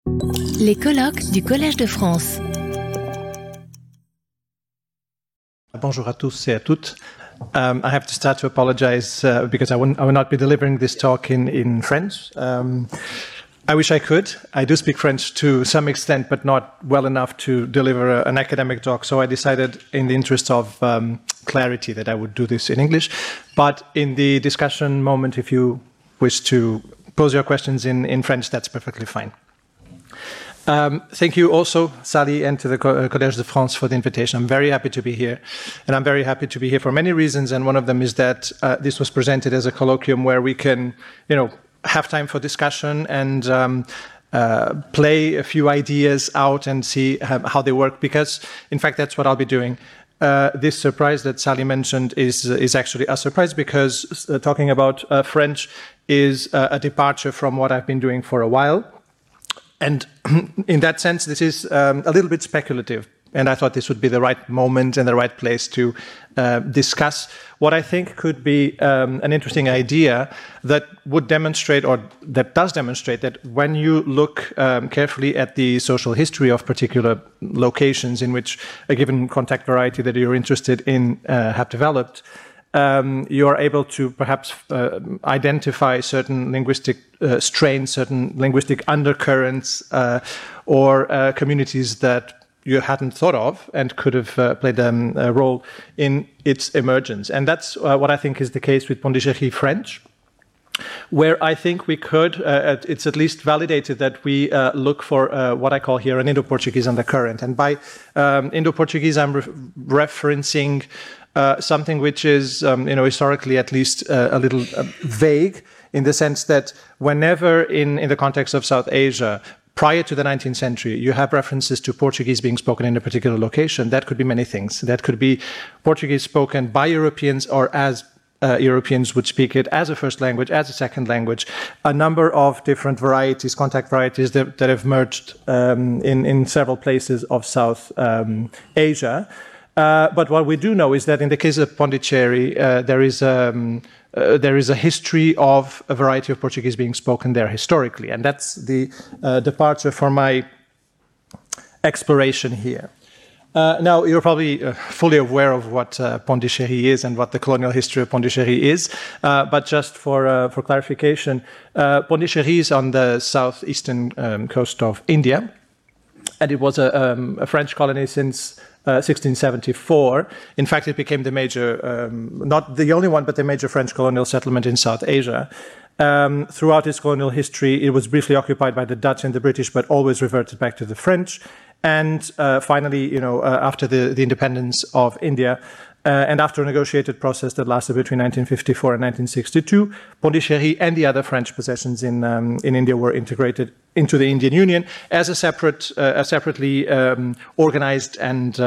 Les colloques du Collège de France. Bonjour à tous et à toutes. I have to start to apologize because I will not be delivering this talk in French. I wish I could. I do speak French to some extent, but not well enough to deliver an academic talk. So I decided, in the interest of clarity, that I would do this in English. But in the discussion moment, if you wish to pose your questions in French, that's perfectly fine. Thank you also, Sally, and to the Collège de France for the invitation. I'm very happy to be here. And I'm very happy to be here for many reasons. And one of them is that this was presented as a colloquium where we can, have time for discussion and play a few ideas out and see how they work. Because, in fact, that's what I'll be doing. This surprise that Sally mentioned is actually a surprise because talking about French is a departure from what I've been doing for a while. And in that sense, this is a little bit speculative. And I thought this would be the right moment and the right place to discuss what I think could be an interesting idea that would demonstrate, or that does demonstrate, that when you look carefully at the social history of particular locations in which a given contact variety that you're interested in have developed, you are able to perhaps identify certain linguistic strains, certain linguistic undercurrents, or communities that you hadn't thought of and could have played a role in its emergence. And that's what I think is the case with Pondichéry French, where I think we could, it's at least validated that we look for what I call here an Indo-Portuguese undercurrent. And by Indo-Portuguese, I'm referencing something which is, historically at least a little vague, in the sense that whenever in the context of South Asia, prior to the 19th century, you have references to Portuguese being spoken in a particular location. That could be many things. That could be Portuguese spoken by Europeans or as Europeans would speak it as a first language, as a second language. A number of different varieties, contact varieties that have merged in several places of South Asia. But what we do know is that in the case of Pondicherry, there is a history of a variety of Portuguese being spoken there historically, and that's the departure for my exploration here. Now, you're probably fully aware of what Pondichéry is and what the colonial history of Pondichéry is, but just for clarification, Pondichéry is on the southeastern coast of India, and it was a French colony since 1674. In fact, it became the major, not the only one, but the major French colonial settlement in South Asia. Throughout its colonial history, it was briefly occupied by the Dutch and the British, but always reverted back to the French. And finally, after the independence of India, and after a negotiated process that lasted between 1954 and 1962, Pondichéry and the other French possessions in India were integrated into the Indian Union as a separately organized and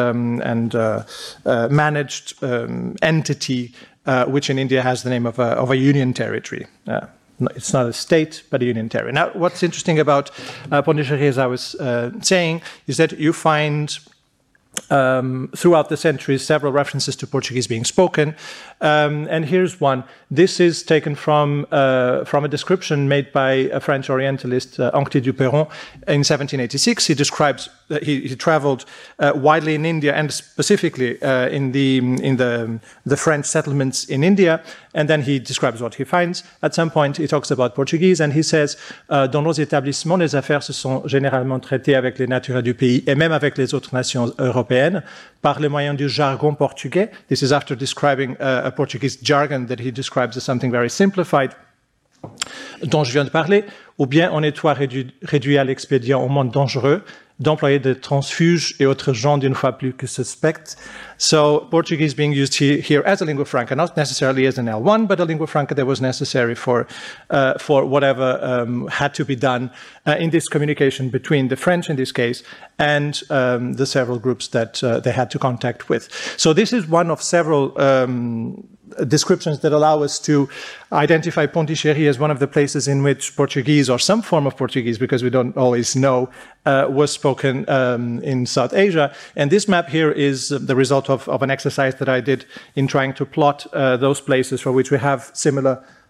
managed entity, which in India has the name of a union territory. It's not a state, but a union territory. Now, what's interesting about Pondichéry, as I was saying, is that you find throughout the centuries several references to Portuguese being spoken. And here's one. This is taken from a description made by a French Orientalist, Henri Duperron, in 1786. He describes he traveled widely in India and specifically in the French settlements in India. And then he describes what he finds. At some point, he talks about Portuguese and he says, dans nos établissements, les affaires se sont généralement traitées avec les naturels du pays et même avec les autres nations européennes par le moyen du jargon portugais. This is after describing a Portuguese jargon that he describes as something very simplified, dont je viens de parler, ou bien on est toi réduit à l'expédient au monde dangereux d'employer des transfuges et autres gens d'une fois plus que suspects. So Portuguese being used here as a lingua franca, not necessarily as an L1, but a lingua franca that was necessary for whatever had to be done in this communication between the French, in this case, and the several groups that they had to contact with. So this is one of several descriptions that allow us to identify Pondichéry as one of the places in which Portuguese, or some form of Portuguese, because we don't always know, was spoken in South Asia. And this map here is the result of an exercise that I did in trying to plot those places for which we have similar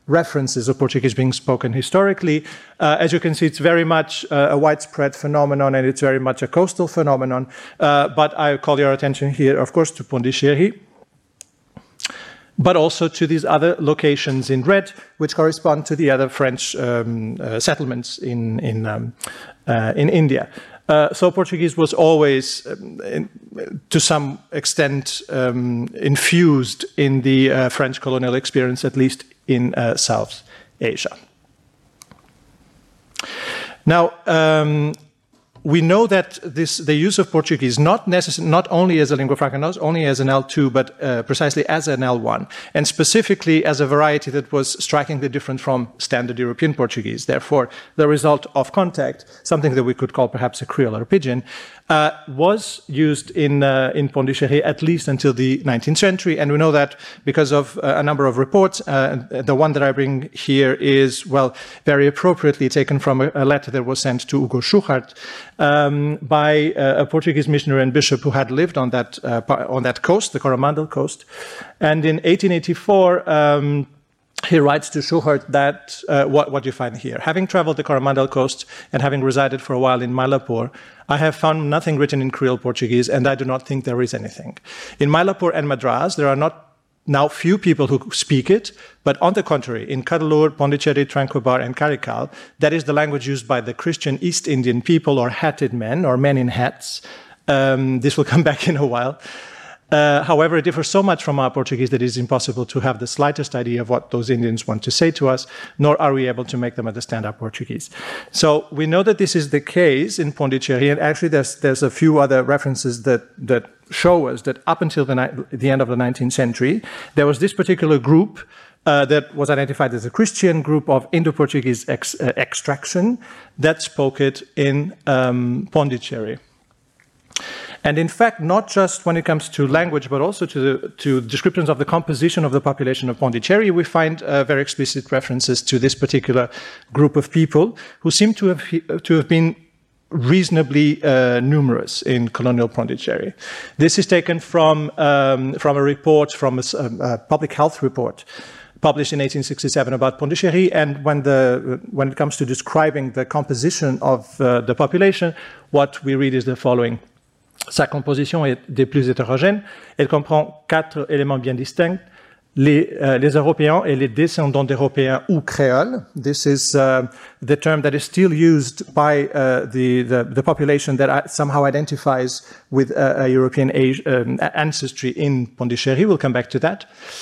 references of Portuguese being spoken historically. As you can see, it's very much a widespread phenomenon, and it's very much a coastal phenomenon. But I call your attention here, of course, to Pondicherry, but also to these other locations in red, which correspond to the other French settlements in India. So Portuguese was always, to some extent, infused in the French colonial experience, at least in South Asia. Now, we know that the use of Portuguese, not only as a lingua franca, not only as an L2, but precisely as an L1, and specifically as a variety that was strikingly different from standard European Portuguese. Therefore, the result of contact, something that we could call perhaps a Creole or a Pidgin, was used in Pondicherry at least until the 19th century, and we know that because of a number of reports. The one that I bring here is, well, very appropriately taken from a letter that was sent to Hugo Schuchart by a Portuguese missionary and bishop who had lived on that coast, the Coromandel coast, and in 1884. He writes to Schuchart that, what you find here. Having traveled the Coromandel coast and having resided for a while in Mylapore, I have found nothing written in Creole Portuguese, and I do not think there is anything. In Mylapore and Madras, there are not now few people who speak it, but on the contrary, in Cuddalore, Pondicherry, Tranquebar, and Carical, that is the language used by the Christian East Indian people, or hatted men, or men in hats. This will come back in a while. However, it differs so much from our Portuguese that it is impossible to have the slightest idea of what those Indians want to say to us, nor are we able to make them understand our Portuguese. So we know that this is the case in Pondicherry, and actually there's a few other references that show us that up until the end of the 19th century, there was this particular group that was identified as a Christian group of Indo-Portuguese extraction that spoke it in Pondicherry. And in fact, not just when it comes to language, but also to descriptions of the composition of the population of Pondicherry, we find very explicit references to this particular group of people who seem to have been reasonably numerous in colonial Pondicherry. This is taken from a report, from a public health report published in 1867 about Pondicherry, and when it comes to describing the composition of the population, what we read is the following. Sa composition est des plus hétérogènes. Elle comprend 4 éléments bien distincts. Les Européens et les descendants d'Européens ou créoles. This is the term that is still used by the population that somehow identifies with a European ancestry in Pondicherry. We'll come back to that.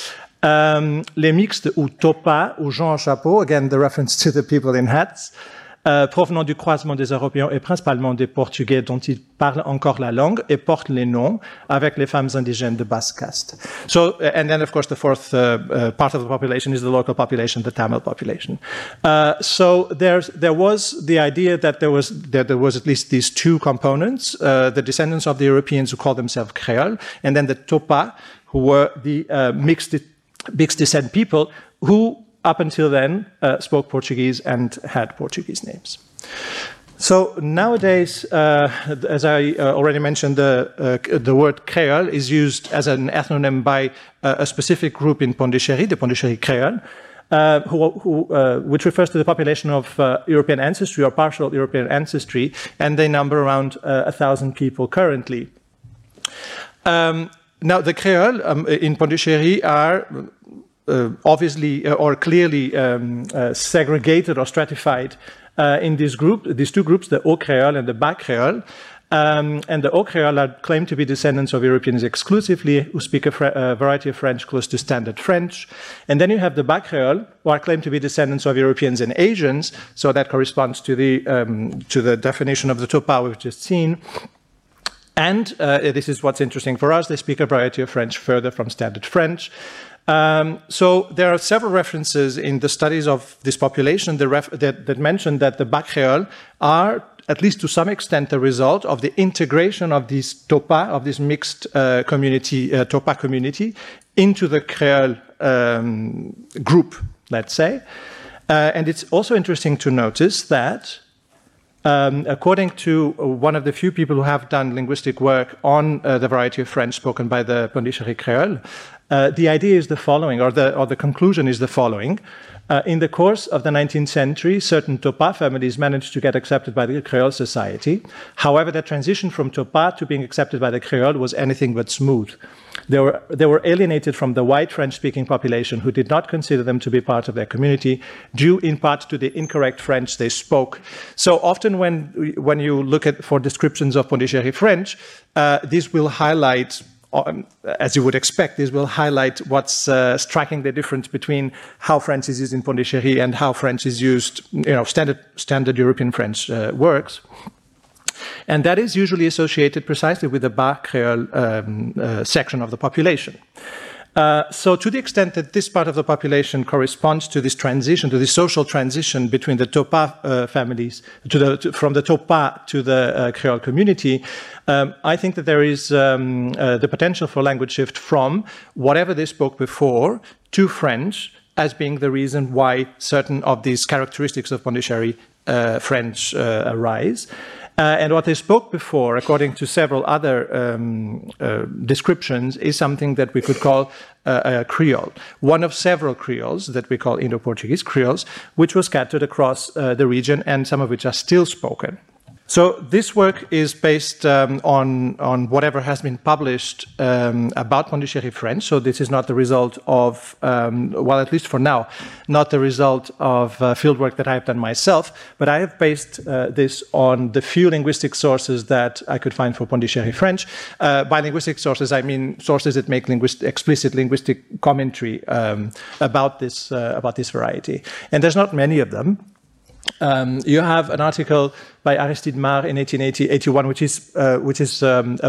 Les mixtes ou topas ou gens en chapeau. Again, the reference to the people in hats. Provenant du croisement des Européens et principalement des Portugais dont ils parlent encore la langue et portent les noms avec les femmes indigènes de basse caste. So, and then of course the fourth part of the population is the local population, the Tamil population. So there was the idea that there was at least these two components, the descendants of the Europeans who call themselves Creole, and then the Topa, who were the mixed descent people who up until then, spoke Portuguese and had Portuguese names. So nowadays, as I already mentioned, the word Creole is used as an ethnonym by a specific group in Pondicherry, the Pondicherry Creole, which refers to the population of European ancestry or partial European ancestry, and they number around 1,000 people currently. Now, the Creole in Pondicherry are obviously or clearly segregated or stratified in these two groups, the Haut Creole and the Bas Creole. And the Haut Creole are claimed to be descendants of Europeans exclusively, who speak a variety of French close to standard French. And then you have the Bas Creole, who are claimed to be descendants of Europeans and Asians, so that corresponds to the definition of the Topa we've just seen. And this is what's interesting for us, they speak a variety of French further from standard French. So there are several references in the studies of this population that mention that the Bas Creole are, at least to some extent, the result of the integration of these Topa, of this mixed community, Topa community, into the Creole group, let's say. And it's also interesting to notice that according to one of the few people who have done linguistic work on the variety of French spoken by the Pondicherry Creole, The idea is the following, or the conclusion is the following. In the course of the 19th century, certain Topa families managed to get accepted by the Creole society. However, the transition from Topa to being accepted by the Creole was anything but smooth. They were alienated from the white French-speaking population who did not consider them to be part of their community, due in part to the incorrect French they spoke. So often when you look for descriptions of Pondichéry French, this will highlight, as you would expect, this will highlight what's striking the difference between how French is used in Pondichéry and how French is used, standard European French works. And that is usually associated precisely with the Bas Creole section of the population. So to the extent that this part of the population corresponds to this transition, to this social transition between the Topa families, from the Topa to the Creole community, I think that there is the potential for language shift from whatever they spoke before to French as being the reason why certain of these characteristics of Pondichéry French arise. And what they spoke before, according to several other descriptions, is something that we could call a Creole. One of several Creoles that we call Indo-Portuguese Creoles, which was scattered across the region and some of which are still spoken. So this work is based on whatever has been published about Pondichéry French. So this is not the result of, well, at least for now, not the result of fieldwork that I have done myself, but I have based this on the few linguistic sources that I could find for Pondichéry French. By linguistic sources, I mean sources that make explicit linguistic commentary about this variety. And there's not many of them. You have an article by Aristide Mar in 1881, which is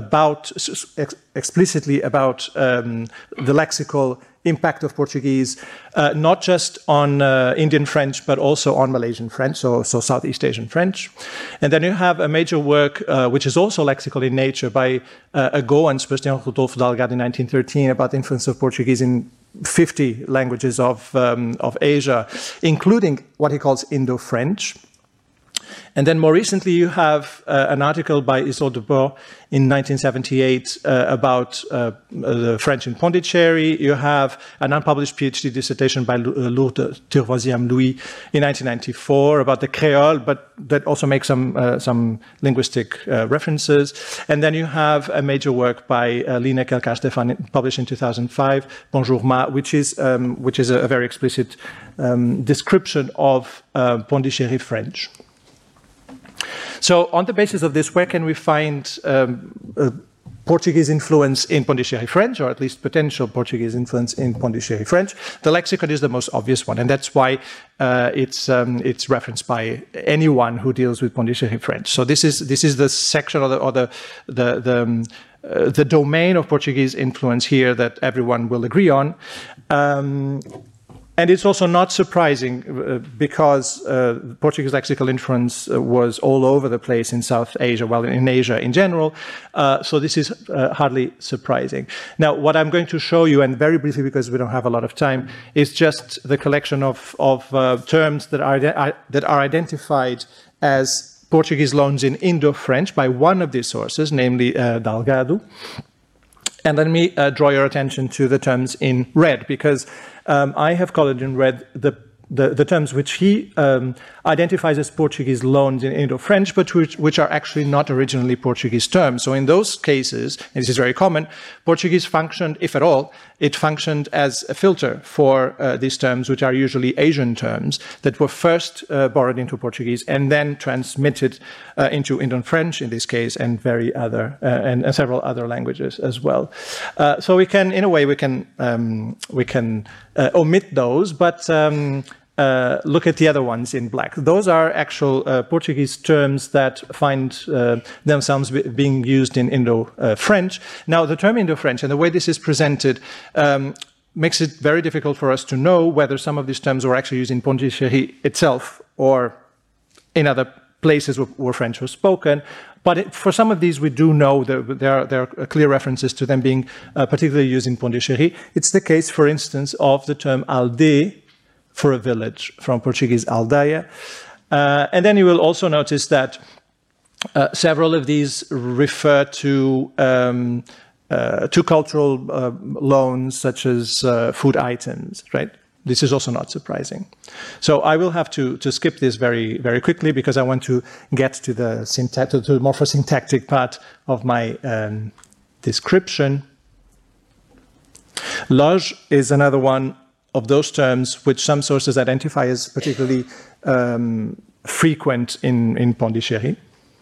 explicitly about the lexical impact of Portuguese, not just on Indian French, but also on Malaysian French, so Southeast Asian French. And then you have a major work, which is also lexical in nature, by a Goan, Sebastião Rodolfo Delgado in 1913, about the influence of Portuguese in 50 languages of Asia, including what he calls Indo-French. And then more recently, you have an article by Isolde de Boer in 1978 about the French in Pondichéry. You have an unpublished PhD dissertation by Lourdes Turvosiam-Louis in 1994 about the Creole, but that also makes some linguistic references. And then you have a major work by Line Kelkar-Stefan published in 2005, Bonjour Ma, which is a very explicit description of Pondichéry French. So on the basis of this, where can we find Portuguese influence in Pondichéry French, or at least potential Portuguese influence in Pondichéry French? The lexicon is the most obvious one, and that's why it's referenced by anyone who deals with Pondichéry French. So this is the section or the domain of Portuguese influence here that everyone will agree on. And it's also not surprising because Portuguese lexical influence was all over the place in South Asia, well, in Asia in general. So this is hardly surprising. Now, what I'm going to show you, and very briefly because we don't have a lot of time, is just the collection of terms that are identified as Portuguese loans in Indo-French by one of these sources, namely Delgado. And let me draw your attention to the terms in red, because I have colored in red the terms which he identifies as Portuguese loans in Indo-French, but which are actually not originally Portuguese terms. So in those cases, and this is very common, Portuguese functioned, if at all, it functioned as a filter for these terms, which are usually Asian terms, that were first borrowed into Portuguese and then transmitted into Indo-French in this case, and and several other languages as well. So we can, in a way, we can omit those, but look at the other ones in black. Those are actual Portuguese terms that find themselves being used in Indo-French. Now, the term Indo-French and the way this is presented makes it very difficult for us to know whether some of these terms were actually used in Pondichéry itself or in other places where French was spoken. But for some of these, we do know that there are clear references to them being particularly used in Pondichéry. It's the case, for instance, of the term aldeia, for a village, from Portuguese aldeia. And then you will also notice that several of these refer to to cultural loans such as food items, right? This is also not surprising. So I will have to skip this very, very quickly because I want to get to the morphosyntactic part of my description. Loge is another one of those terms which some sources identify as particularly frequent in Pondichéry.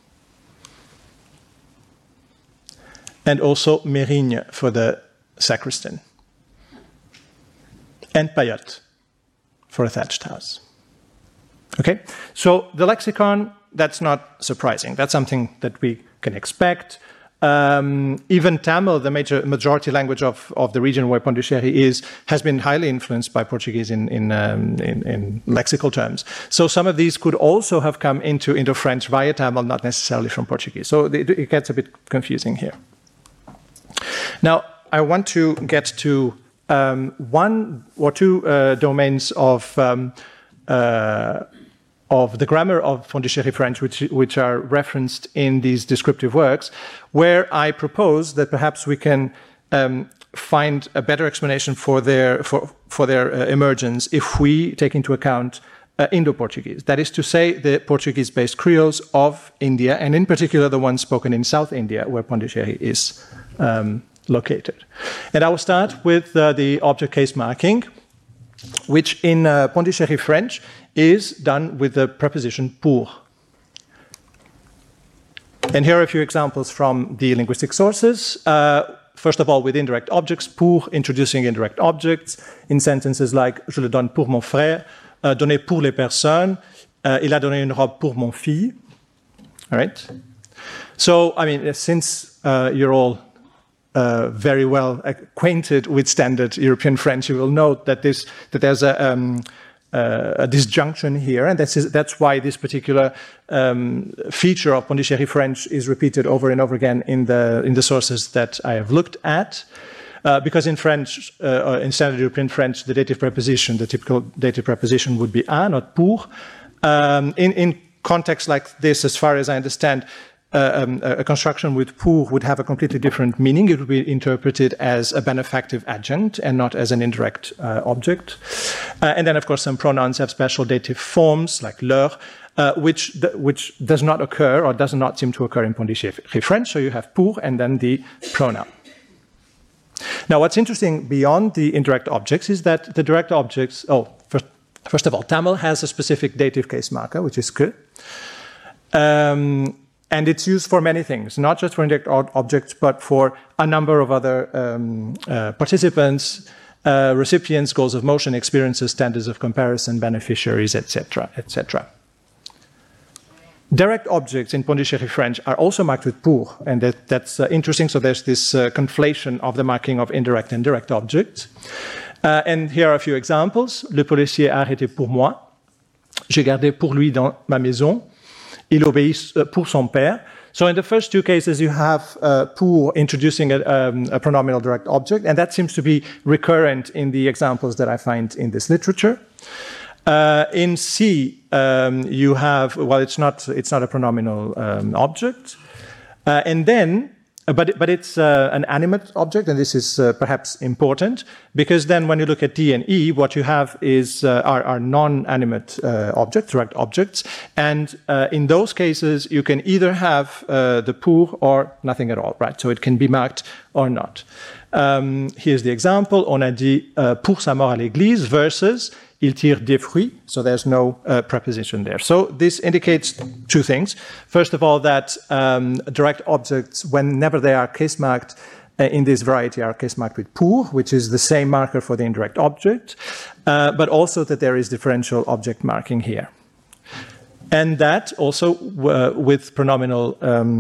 And also Mérigne for the sacristan. And paillote for a thatched house. Okay, so the lexicon, that's not surprising. That's something that we can expect. Even Tamil, the majority language of the region where Pondichéry is, has been highly influenced by Portuguese in lexical terms. So some of these could also have come into French via Tamil, not necessarily from Portuguese. So it gets a bit confusing here. Now, I want to get to one or two domains of the grammar of Pondichéry French, which are referenced in these descriptive works, where I propose that perhaps we can find a better explanation for their emergence if we take into account Indo-Portuguese. That is to say, the Portuguese-based creoles of India, and in particular the ones spoken in South India, where Pondichéry is located. And I will start with the object case marking, which in Pondichéry French is done with the preposition pour. And here are a few examples from the linguistic sources. First of all, with indirect objects, pour, introducing indirect objects in sentences like je le donne pour mon frère, donner pour les personnes, il a donné une robe pour mon fils. All right? So, I mean, since you're all very well acquainted with standard European French, you will note that there's a disjunction here, and that's why this particular feature of Pondichéry French is repeated over and over again in the sources that I have looked at. Because in French, in standard European French, the dative preposition, the typical dative preposition would be à, not pour. In contexts like this, as far as I understand, a construction with pour would have a completely different meaning. It would be interpreted as a benefactive adjunct and not as an indirect object. And then, of course, some pronouns have special dative forms, like leur, which does not occur or does not seem to occur in Pondichéry French. So you have pour and then the pronoun. Now, what's interesting beyond the indirect objects is that the direct objects, first of all, Tamil has a specific dative case marker, which is que. And it's used for many things, not just for indirect objects, but for a number of other participants, recipients, goals of motion, experiences, standards of comparison, beneficiaries, etc., etc. Direct objects in Pondichéry French are also marked with pour, and that's interesting. So there's this conflation of the marking of indirect and direct objects. And here are a few examples. Le policier a arrêté pour moi. J'ai gardé pour lui dans ma maison. Il obéit pour son père. So in the first two cases, you have pour introducing a pronominal direct object, and that seems to be recurrent in the examples that I find in this literature. In C, you have, well, it's not a pronominal object, and then, but it's an animate object, and this is perhaps important, because then when you look at D and E, what you have is are non-animate objects, direct objects, and in those cases, you can either have the pour or nothing at all, right? So it can be marked or not. Here's the example. On a dit pour sa mort à l'église versus il tire des fruits, so there's no preposition there. So this indicates two things. First of all, that direct objects, whenever they are case marked in this variety, are case marked with pour, which is the same marker for the indirect object, but also that there is differential object marking here. And that also with pronominal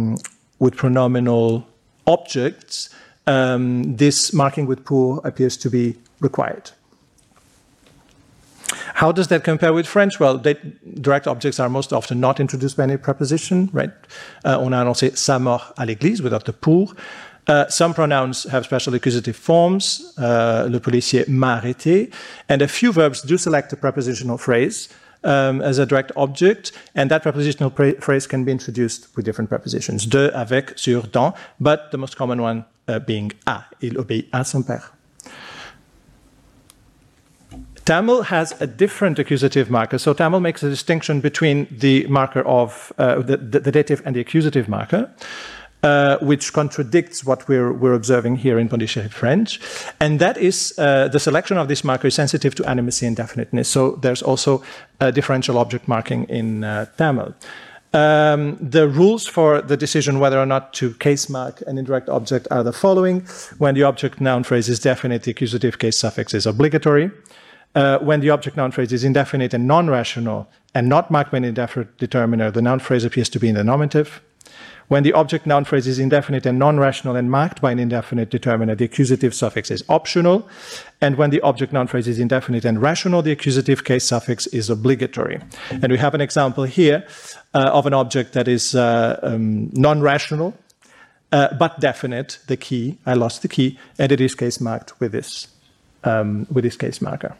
objects, this marking with pour appears to be required. How does that compare with French? Well, direct objects are most often not introduced by any preposition, right? On a annoncé sa mort à l'église without the pour. Some pronouns have special accusative forms. Le policier m'a arrêté. And a few verbs do select a prepositional phrase. as a direct object, and that prepositional phrase can be introduced with different prepositions, de, avec, sur, dans, but the most common one being à. Il obéit à son père. Tamil has a different accusative marker. So Tamil makes a distinction between the marker of the dative and the accusative marker, which contradicts what we're observing here in Pondichéry French. And that is the selection of this marker is sensitive to animacy and definiteness. So there's also a differential object marking in Tamil. The rules for the decision whether or not to case mark an indirect object are the following. When the object noun phrase is definite, the accusative case suffix is obligatory. When the object noun phrase is indefinite and non-rational and not marked by an indefinite determiner, the noun phrase appears to be in the nominative. When the object noun phrase is indefinite and non-rational and marked by an indefinite determiner, the accusative suffix is optional. And when the object noun phrase is indefinite and rational, the accusative case suffix is obligatory. And we have an example here of an object that is non-rational, but definite, the key. I lost the key, and it is case marked with this case marker.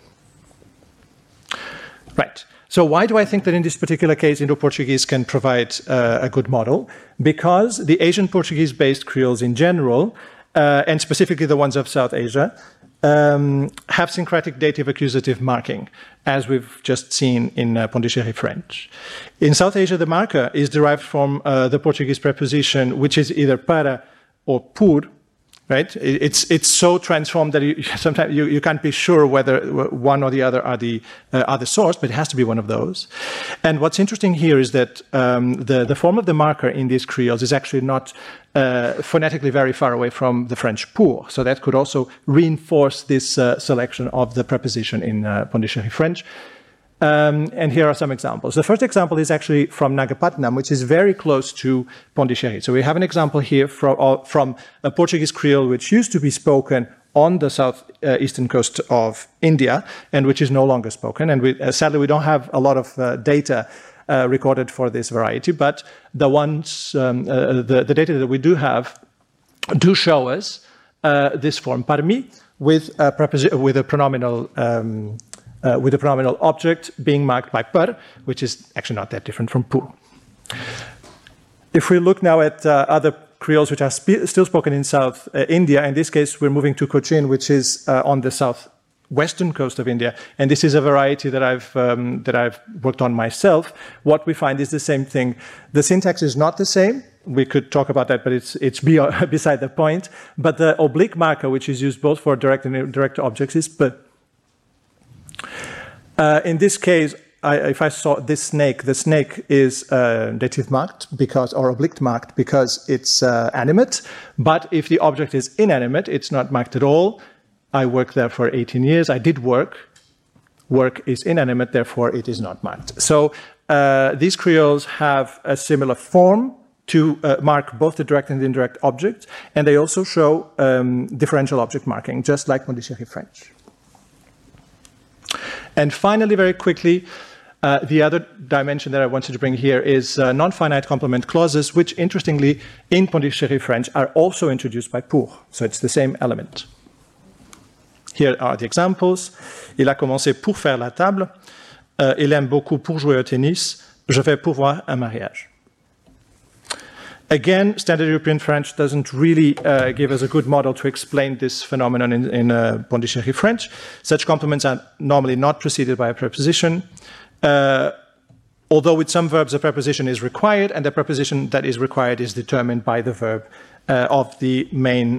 Right. So why do I think that in this particular case, Indo-Portuguese can provide a good model? Because the Asian Portuguese-based Creoles in general, and specifically the ones of South Asia, have syncretic dative accusative marking, as we've just seen in Pondichéry French. In South Asia, the marker is derived from the Portuguese preposition, which is either para or por, right? It's so transformed that sometimes you can't be sure whether one or the other are the source, but it has to be one of those. And what's interesting here is that the form of the marker in these Creoles is actually not phonetically very far away from the French pour. So that could also reinforce this selection of the preposition in Pondichéry French. And here are some examples. The first example is actually from Nagapattinam, which is very close to Pondichéry. So we have an example here from a Portuguese Creole which used to be spoken on the southeastern coast of India and which is no longer spoken. And sadly, we don't have a lot of data recorded for this variety, but the ones, the data that we do have do show us this form parmi with a pronominal object being marked by per, which is actually not that different from pour. If we look now at other Creoles which are still spoken in South India, in this case we're moving to Cochin, which is on the southwestern coast of India, and this is a variety that I've worked on myself. What we find is the same thing. The syntax is not the same. We could talk about that, but it's beside the point. But the oblique marker, which is used both for direct and indirect objects, is per. In this case, if I saw this snake, the snake is dative marked or oblique marked because it's animate. But if the object is inanimate, it's not marked at all. I worked there for 18 years. I did work. Work is inanimate, therefore it is not marked. So these Creoles have a similar form to mark both the direct and the indirect objects, and they also show differential object marking, just like Pondichéry French. And finally, very quickly, the other dimension that I wanted to bring here is non-finite complement clauses, which interestingly in Pondichéry French are also introduced by pour. So it's the same element. Here are the examples. Il a commencé pour faire la table. Il aime beaucoup pour jouer au tennis. Je vais pourvoir un mariage. Again, Standard European French doesn't really give us a good model to explain this phenomenon in Pondichéry French. Such complements are normally not preceded by a preposition, although with some verbs a preposition is required, and the preposition that is required is determined by the verb of the main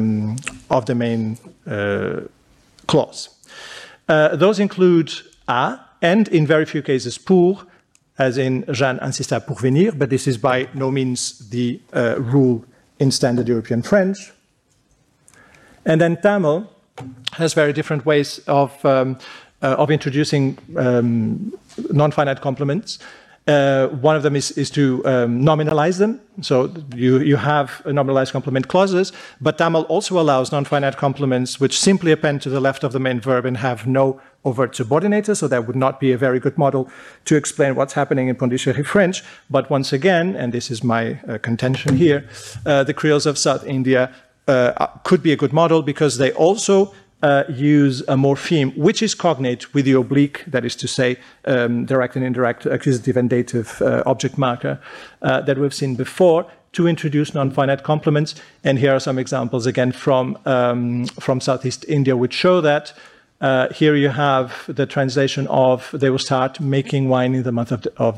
clause. Those include à, and in very few cases pour, as in Jeanne insista pour venir, but this is by no means the rule in Standard European French. And then Tamil has very different ways of introducing non-finite complements. One of them is to nominalize them. So you have nominalized complement clauses, but Tamil also allows non-finite complements which simply append to the left of the main verb and have no overt subordinator, so that would not be a very good model to explain what's happening in Pondichéry French. But once again, and this is my contention here, the Creoles of South India could be a good model because they also use a morpheme which is cognate with the oblique, that is to say, direct and indirect, accusative and dative object marker that we've seen before, to introduce non-finite complements. And here are some examples again from Southeast India which show that. Here you have the translation of they will start making wine in the month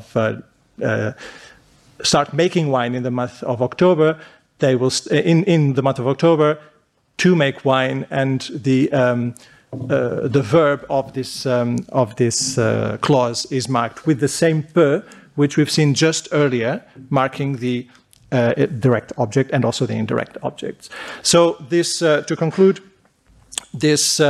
of October. They will in the month of October to make wine, and the verb of this clause is marked with the same peu, which we've seen just earlier, marking the direct object and also the indirect objects. So this, to conclude, this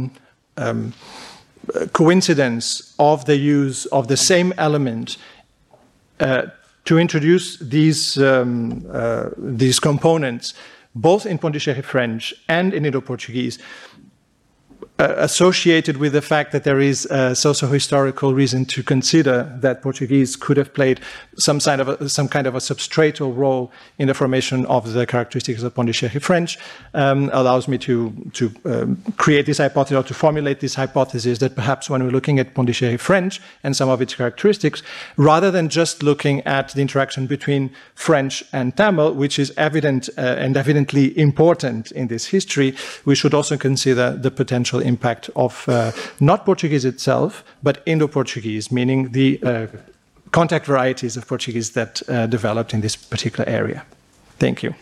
coincidence of the use of the same element to introduce these components, both in Pondichéry French and in Indo-Portuguese, associated with the fact that there is a socio-historical reason to consider that Portuguese could have played some kind of a substratal role in the formation of the characteristics of Pondichéry French, allows me to create this hypothesis, or to formulate this hypothesis that perhaps when we're looking at Pondichéry French and some of its characteristics, rather than just looking at the interaction between French and Tamil, which is evident and evidently important in this history, we should also consider the potential impact of not Portuguese itself, but Indo-Portuguese, meaning the contact varieties of Portuguese that developed in this particular area. Thank you.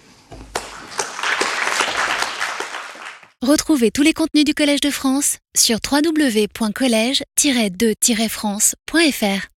Retrouvez tous les contenus du Collège de France sur www.collège-2-france.fr.